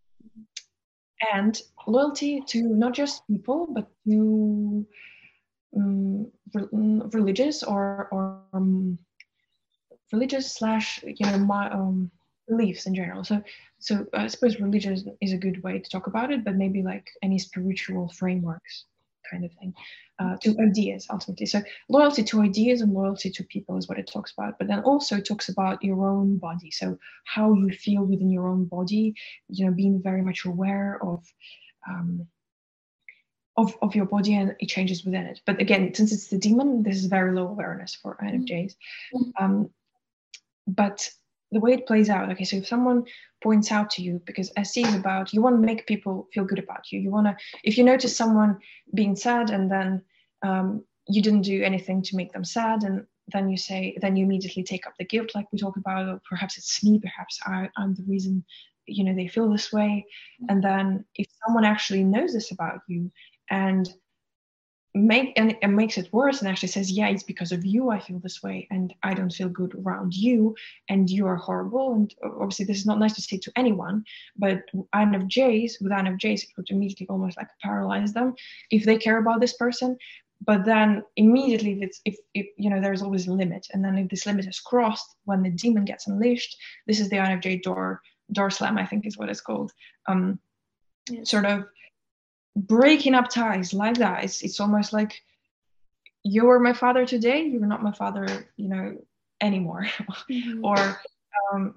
and loyalty to not just people, but to um, re- religious or or um, religious slash you know my um. beliefs in general. So, so I suppose religion is a good way to talk about it, but maybe like any spiritual frameworks kind of thing, uh, to ideas ultimately. So loyalty to ideas and loyalty to people is what it talks about, but then also it talks about your own body. So how you feel within your own body, you know, being very much aware of, um, of, of your body and it changes within it. But again, since it's the demon, this is very low awareness for I N F Js. Um, but the way it plays out, okay, so if someone points out to you, because S C is about, you want to make people feel good about you. You want to, if you notice someone being sad and then um, you didn't do anything to make them sad, and then you say, then you immediately take up the guilt like we talk about, or perhaps it's me, perhaps I, I'm the reason, you know, they feel this way. And then if someone actually knows this about you and make and it makes it worse and actually says, yeah, it's because of you I feel this way, and I don't feel good around you, and you are horrible. And obviously this is not nice to say to anyone, but I N F Js, with I N F Js, it would immediately almost like paralyze them if they care about this person. But then immediately, if it's if, if you know, there's always a limit, and then if this limit is crossed, when the demon gets unleashed, this is the I N F J door door slam, I think is what it's called. Um, yes. Sort of breaking up ties like that. It's it's almost like, you were my father today, you're not my father, you know, anymore. Mm-hmm. Or um,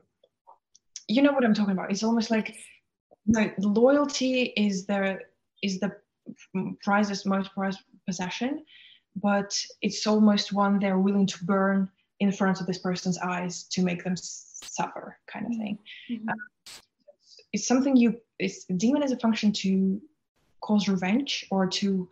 you know what I'm talking about. It's almost like, you know, loyalty is the is the prized most prized possession, but it's almost one they're willing to burn in front of this person's eyes to make them suffer, kind of thing. Mm-hmm. Uh, it's, it's something you. It's demon is a function to cause revenge or to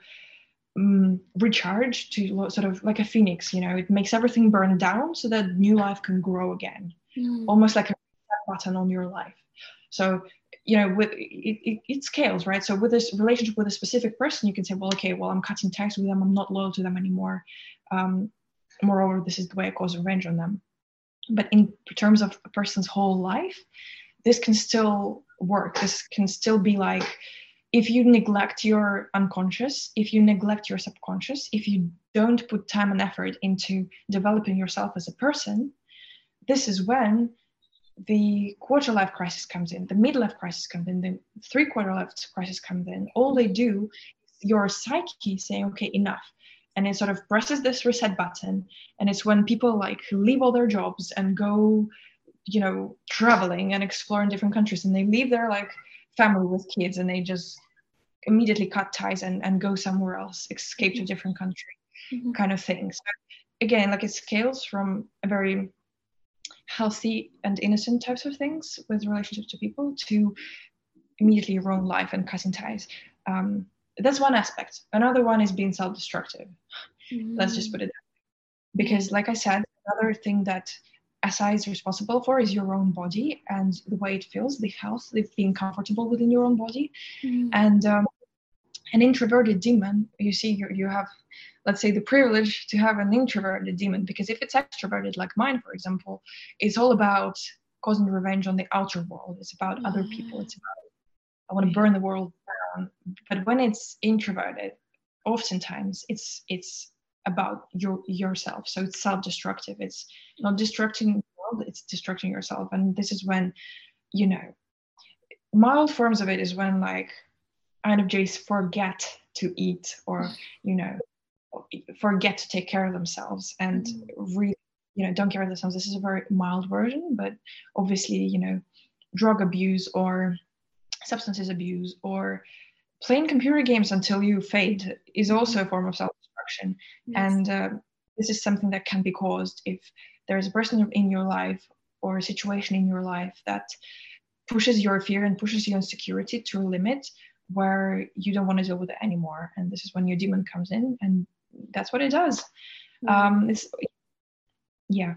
um, recharge, to sort of like a phoenix. You know, it makes everything burn down so that new life can grow again, mm. almost like a button on your life. So, you know, with it, it, it scales, right? So with this relationship with a specific person, you can say, well, okay, well, I'm cutting ties with them, I'm not loyal to them anymore. Um, moreover, this is the way I cause revenge on them. But in terms of a person's whole life, this can still work. This can still be like, if you neglect your unconscious, if you neglect your subconscious, if you don't put time and effort into developing yourself as a person, this is when the quarter life crisis comes in, the midlife crisis comes in, the three quarter life crisis comes in. All they do is your psyche saying, okay, enough. And it sort of presses this reset button. And it's when people like leave all their jobs and go, you know, traveling and explore in different countries, and they leave their like family with kids, and they just immediately cut ties and, and go somewhere else, escape to a different country, mm-hmm. kind of thing. So again, like it scales from a very healthy and innocent types of things with relationships to people to immediately your own life and cutting ties. Um, that's one aspect. Another one is being self-destructive. Mm-hmm. Let's just put it that way. Because like I said, another thing that S I is responsible for is your own body and the way it feels, the health, the being comfortable within your own body. Mm. And um, an introverted demon, you see, you, you have, let's say, the privilege to have an introverted demon, because if it's extroverted, like mine, for example, it's all about causing revenge on the outer world. It's about mm. other people. It's about, I want to burn the world down. But when it's introverted, oftentimes it's it's about your yourself. So it's self-destructive. It's not destructing the world, it's destructing yourself. And this is when, you know, mild forms of it is when like I N F Js forget to eat, or, you know, forget to take care of themselves and really, you know, don't care of themselves. This is a very mild version, but obviously, you know, drug abuse or substances abuse or playing computer games until you fade is also a form of self-destruction. Yes. And uh, this is something that can be caused if there's a person in your life or a situation in your life that pushes your fear and pushes your insecurity to a limit where you don't want to deal with it anymore. And this is when your demon comes in, and that's what it does. Mm-hmm. Um, it's, yeah.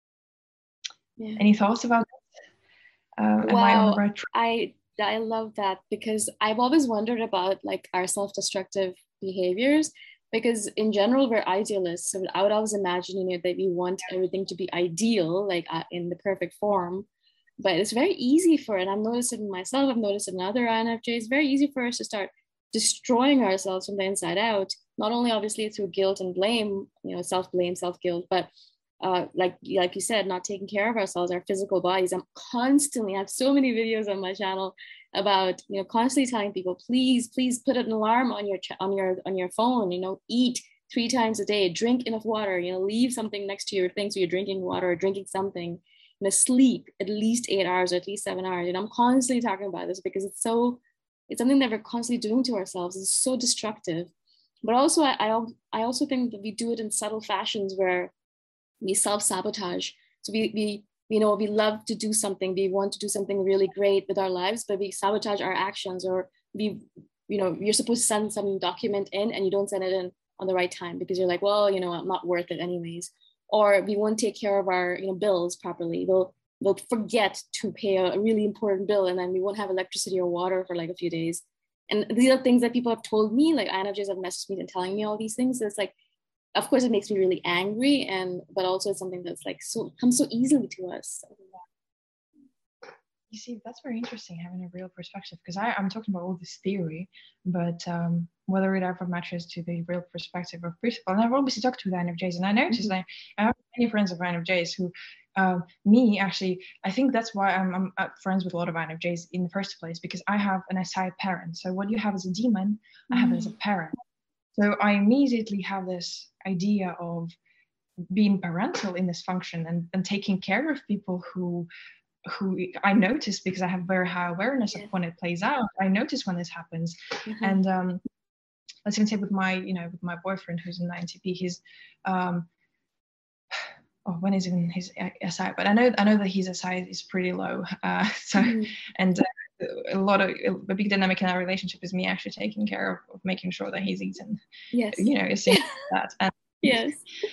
yeah. Any thoughts about that? Uh, wow. Am I on the right track? I I love that, because I've always wondered about like our self-destructive behaviors, because in general we're idealists, so I would always imagine, you know, that we want everything to be ideal, like uh, in the perfect form. But it's very easy for it. I've noticed it in myself, I've noticed it in other I N F Js. It's very easy for us to start destroying ourselves from the inside out, not only obviously through guilt and blame, you know, self-blame, self-guilt, but uh, like like you said, not taking care of ourselves, our physical bodies. I'm constantly, I have so many videos on my channel about, you know, constantly telling people, please, please put an alarm on your on your on your phone. You know, eat three times a day, drink enough water. You know, leave something next to your thing so you're drinking water or drinking something. You know, sleep at least eight hours or at least seven hours. And I'm constantly talking about this because it's so, it's something that we're constantly doing to ourselves. It's so destructive. But also, I I, I also think that we do it in subtle fashions where we self-sabotage. So we, we, you know, we love to do something, we want to do something really great with our lives, but we sabotage our actions, or we, you know, you're supposed to send some document in and you don't send it in on the right time because you're like, well, you know, I'm not worth it anyways. Or we won't take care of our, you know, bills properly. We'll, we'll forget to pay a really important bill, and then we won't have electricity or water for like a few days. And these are things that people have told me, like I N F Js have messaged me and telling me all these things. So it's like, of course, it makes me really angry, and but also it's something that's like so comes so easily to us. You see, that's very interesting, having a real perspective, because I'm talking about all this theory, but um, whether it ever matches to the real perspective of principle. And I've obviously talked to the I N F Js, and I noticed mm-hmm. that I have many friends of I N F Js who, uh, me actually, I think that's why I'm, I'm friends with a lot of I N F Js in the first place, because I have an S I parent. So what you have as a demon, mm-hmm. I have it as a parent. So I immediately have this idea of being parental in this function and, and taking care of people who who I notice, because I have very high awareness yeah. of when it plays out. I notice when this happens. Mm-hmm. And um, let's even say with my, you know, with my boyfriend who's in I N T P, he's, um, oh, when is even his S I? But I know I know that his S I is pretty low. Uh, so, mm-hmm. and uh, a lot of, a big dynamic in our relationship is me actually taking care of, of making sure that he's eaten. Yes. You know, it's like that. And, yes.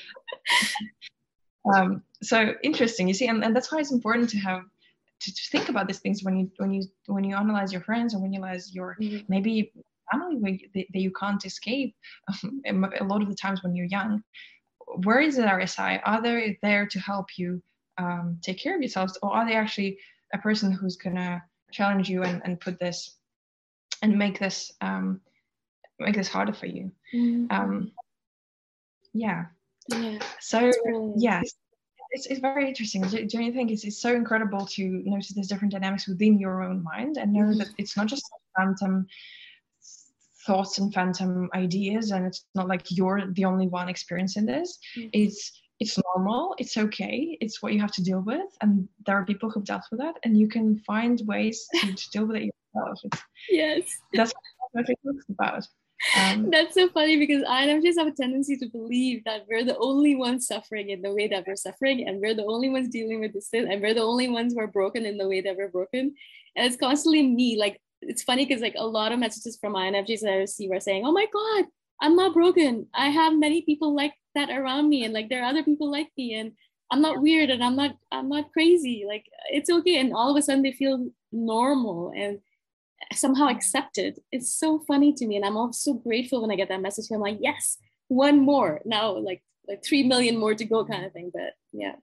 um, so interesting, you see, and, and that's why it's important to have, To, to think about these things when you when you when you analyze your friends, and when you analyze your mm-hmm. maybe family where you, that, that you can't escape. Um, a lot of the times when you're young, where is our S I? Are they there to help you um, take care of yourselves, or are they actually a person who's gonna challenge you and, and put this and make this um, make this harder for you? Mm-hmm. Um, yeah. Yeah. So yes. It's, it's very interesting. Do, do you think it's, it's so incredible to notice these different dynamics within your own mind, and know mm-hmm. that it's not just phantom thoughts and phantom ideas, and it's not like you're the only one experiencing this. Mm-hmm. It's it's normal. It's okay. It's what you have to deal with, and there are people who've dealt with that, and you can find ways to, to deal with it yourself. It's, yes, that's what it talks about. Um, That's so funny, because I N F Js have a tendency to believe that we're the only ones suffering in the way that we're suffering, and we're the only ones dealing with this, and we're the only ones who are broken in the way that we're broken. And it's constantly me. Like, it's funny because like a lot of messages from I N F Js that I receive are saying, "Oh my God, I'm not broken. I have many people like that around me, and like there are other people like me, and I'm not weird, and I'm not I'm not crazy. Like it's okay." And all of a sudden they feel normal and somehow accepted. It's so funny to me, and I'm also so grateful when I get that message. I'm like, yes, one more now, like like three million more to go, kind of thing. But yeah.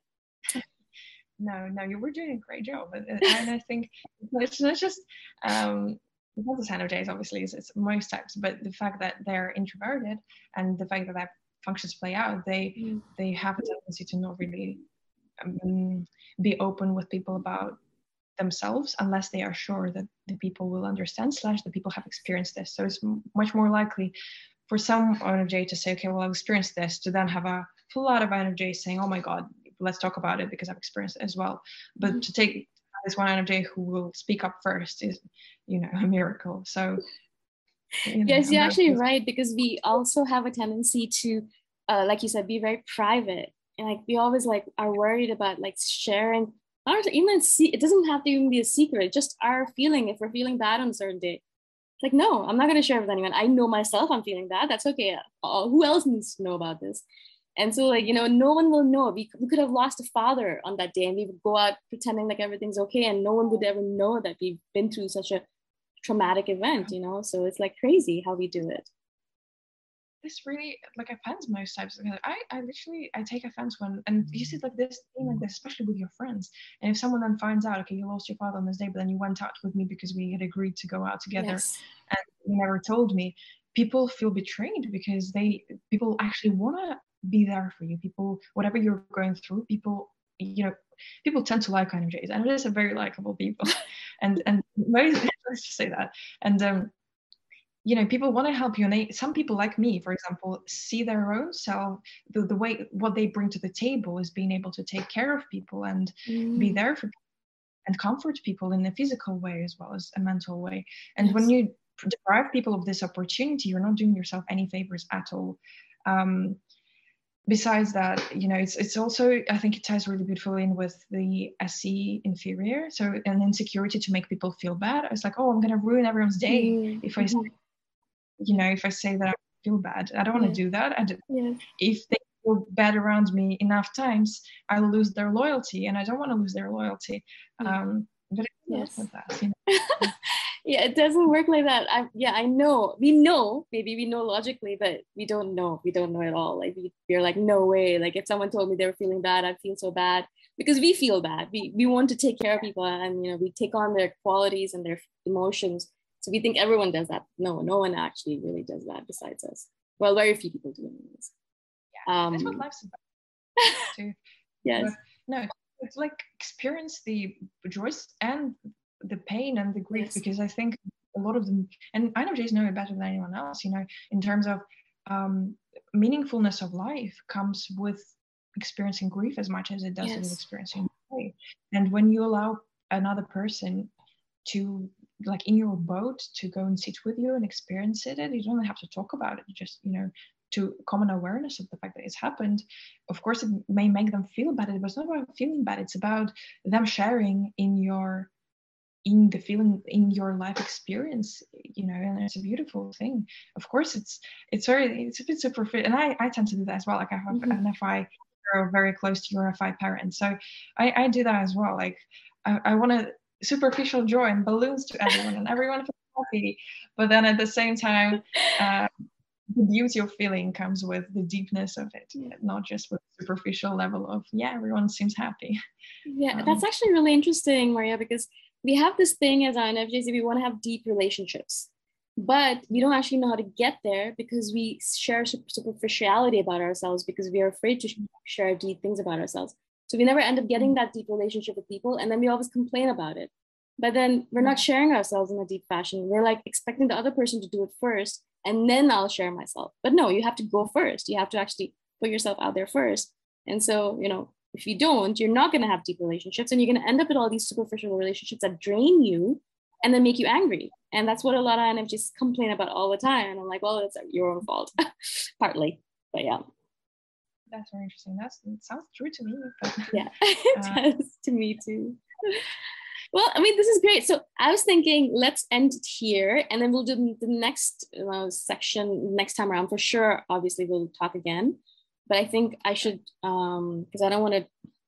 No, no, you were doing a great job, and, and I think it's not just um, not the I N F Js, obviously, it's, it's most types, but the fact that they're introverted and the fact that that functions play out, they mm. they have a tendency to not really um, be open with people about themselves unless they are sure that the people will understand, slash the people have experienced this. So it's m- much more likely for some I N F J to say, okay, well, I've experienced this, to then have a full lot of I N F Js saying, oh my God, let's talk about it because I've experienced it as well. But mm-hmm. to take this one I N F J who will speak up first is, you know, a miracle. So you know, yes, you're I'm actually happy. right, because we also have a tendency to uh, like you said, be very private, and like we always like are worried about like sharing. Not even see, it doesn't have to even be a secret, just our feeling. If we're feeling bad on a certain day, it's like, no, I'm not going to share with anyone. I know myself I'm feeling bad. That's okay. Uh, who else needs to know about this? And so, like, you know, no one will know. We, we could have lost a father on that day, and we would go out pretending like everything's okay, and no one would ever know that we've been through such a traumatic event, you know? So it's like crazy how we do it. This really, like, offends most types of, I, I literally, I take offense when, and you see like this thing like this, especially with your friends. And if someone then finds out, okay, you lost your father on this day, but then you went out with me because we had agreed to go out together, yes. and you never told me, people feel betrayed, because they, people actually want to be there for you. People, whatever you're going through, people, you know, people tend to like I N F Js, and it is a very likable people. and, and most, let's just say that. And, um, you know, people want to help you, and they, some people like me, for example, see their own self, the, the way, what they bring to the table is being able to take care of people and mm. be there for people and comfort people in a physical way as well as a mental way. And yes. when you deprive people of this opportunity, you're not doing yourself any favors at all. Um, besides that, you know, it's it's also, I think it ties really beautifully in with the S C inferior. So an insecurity to make people feel bad. It's like, oh, I'm going to ruin everyone's day mm. if I say, you know, if I say that I feel bad. I don't want to yeah. do that. I do, yeah. If they feel bad around me enough times, I'll lose their loyalty, and I don't want to lose their loyalty. Yeah. Um, but it's yes. with that, you know? Yeah, it doesn't work like that. I, yeah, I know. We know, maybe we know logically, but we don't know. We don't know at all. Like we, we're like, no way. Like if someone told me they were feeling bad, I'd feel so bad because we feel bad. We we want to take care of people, and you know, we take on their qualities and their emotions. So we think everyone does that. No, no one actually really does that besides us. Well, very few people do anyways. Yeah, um, that's what life's about. Too. Yes. But, no, it's like experience the joys and the pain and the grief, yes. Because I think a lot of them, and I know Jason know it better than anyone else, you know, in terms of um, meaningfulness of life comes with experiencing grief as much as it does yes. with experiencing joy. And when you allow another person to, like in your boat, to go and sit with you and experience it, you don't have to talk about it, just, you know, to common awareness of the fact that it's happened. Of course, it may make them feel bad, but it's not about feeling bad. It's about them sharing in your in the feeling, in your life experience, you know, and it's a beautiful thing. Of course, it's it's very it's a bit superficial, and I, I tend to do that as well. Like I have mm-hmm. an F I, or very close to your F I parent, so I, I do that as well. Like I, I want a superficial joy and balloons to everyone, and everyone feels happy. But then at the same time, uh, the beauty of feeling comes with the deepness of it, not just with the superficial level of yeah, everyone seems happy. Yeah, um, that's actually really interesting, Maria, because we have this thing as I N F Js, we want to have deep relationships, but we don't actually know how to get there because we share superficiality about ourselves because we are afraid to share deep things about ourselves. So we never end up getting that deep relationship with people, and then we always complain about it. But then we're not sharing ourselves in a deep fashion. We're like expecting the other person to do it first, and then I'll share myself. But no, you have to go first. You have to actually put yourself out there first. And so, you know, if you don't, you're not going to have deep relationships, and you're going to end up with all these superficial relationships that drain you and then make you angry. And that's what a lot of I N F Js complain about all the time. And I'm like, well, it's your own fault, partly. But yeah. That's very interesting. That's, it sounds true to me. But, yeah, it uh, does to me too. Well, I mean, this is great. So I was thinking, let's end it here, and then we'll do the next uh, section next time around for sure. Obviously, we'll talk again. But I think I should, um, because I don't want to,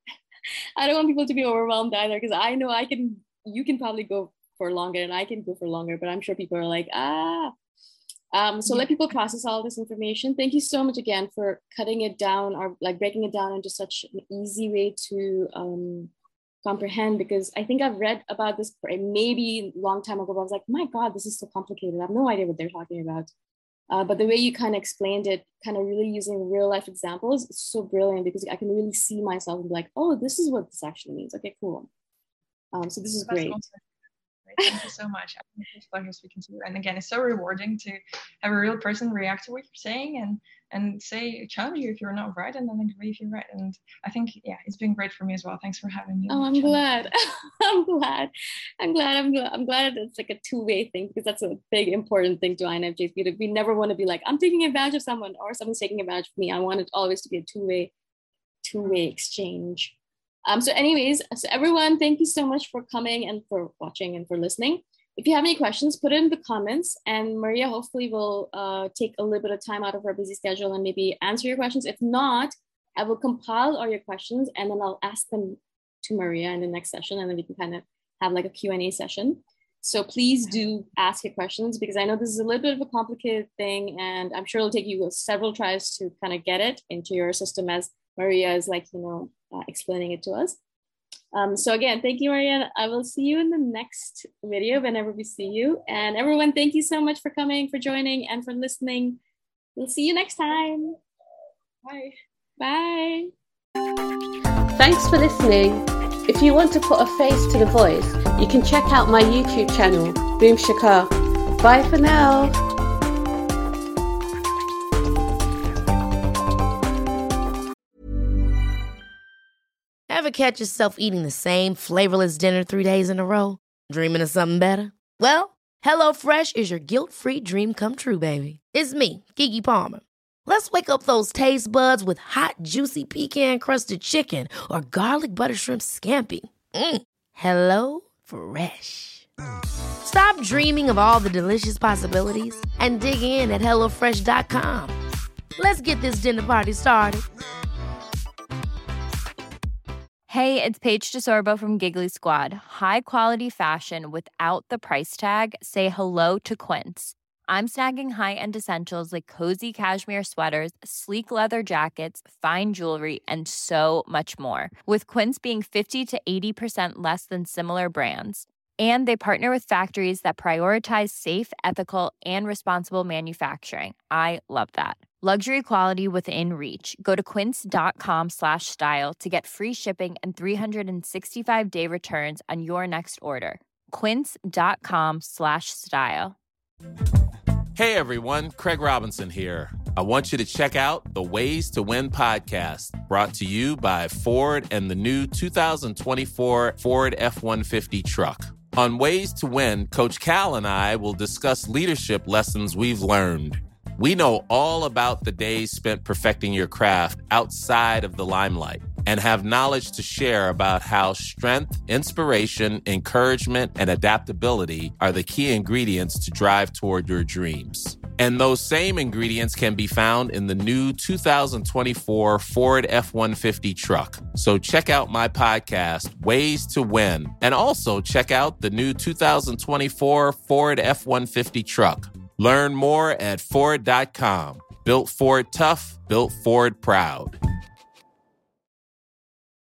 I don't want people to be overwhelmed either, because I know I can, you can probably go for longer and I can go for longer, but I'm sure people are like, ah. Um, so let people process all this information. Thank you so much again for cutting it down, or like breaking it down into such an easy way to um, comprehend, because I think I've read about this maybe a long time ago, but I was like, my God, this is so complicated. I have no idea what they're talking about. Uh, but the way you kind of explained it, kind of really using real life examples, is so brilliant, because I can really see myself and be like, oh, this is what this actually means. Okay, cool. Um, so this is That's great. Awesome. Thank you so much. It's a pleasure speaking to you. And again, it's so rewarding to have a real person react to what you're saying and and say, challenge you if you're not right, and then agree if you're right. And I think, yeah, it's been great for me as well. Thanks for having me. Oh, I'm glad. I'm glad. I'm glad. I'm glad. I'm glad it's like a two-way thing, because that's a big, important thing to I N F Js. We, we never want to be like, I'm taking advantage of someone or someone's taking advantage of me. I want it always to be a two-way, two-way exchange. Um, so anyways, so everyone, thank you so much for coming and for watching and for listening. If you have any questions, put it in the comments, and Maria hopefully will uh, take a little bit of time out of her busy schedule and maybe answer your questions. If not, I will compile all your questions and then I'll ask them to Maria in the next session, and then we can kind of have like a Q and A session. So please do ask your questions, because I know this is a little bit of a complicated thing, and I'm sure it'll take you several tries to kind of get it into your system, as Maria is like, you know, uh, explaining it to us. Um, so again, thank you, Maria. I will see you in the next video whenever we see you. And everyone, thank you so much for coming, for joining, and for listening. We'll see you next time. Bye. Bye. Thanks for listening. If you want to put a face to the voice, you can check out my YouTube channel, Boom Shikha. Bye for now. Ever catch yourself eating the same flavorless dinner three days in a row? Dreaming of something better? Well, HelloFresh is your guilt-free dream come true, baby. It's me, Keke Palmer. Let's wake up those taste buds with hot, juicy pecan-crusted chicken or garlic butter shrimp scampi. Mm. Hello Fresh. Stop dreaming of all the delicious possibilities and dig in at hello fresh dot com. Let's get this dinner party started. Hey, it's Paige DeSorbo from Giggly Squad. High quality fashion without the price tag. Say hello to Quince. I'm snagging high-end essentials like cozy cashmere sweaters, sleek leather jackets, fine jewelry, and so much more. With Quince being fifty to eighty percent less than similar brands. And they partner with factories that prioritize safe, ethical, and responsible manufacturing. I love that. Luxury quality within reach. Go to quince.com slash style to get free shipping and three sixty-five day returns on your next order. Quince.com slash style. Hey everyone, Craig Robinson here. I want you to check out the Ways to Win podcast, brought to you by Ford and the new two thousand twenty-four Ford F one fifty truck. On Ways to Win, Coach Cal and I will discuss leadership lessons we've learned. We know all about the days spent perfecting your craft outside of the limelight and have knowledge to share about how strength, inspiration, encouragement, and adaptability are the key ingredients to drive toward your dreams. And those same ingredients can be found in the new two thousand twenty-four Ford F one fifty truck. So check out my podcast, Ways to Win, and also check out the new two thousand twenty-four Ford F one fifty truck. Learn more at Ford dot com. Built Ford tough, built Ford proud.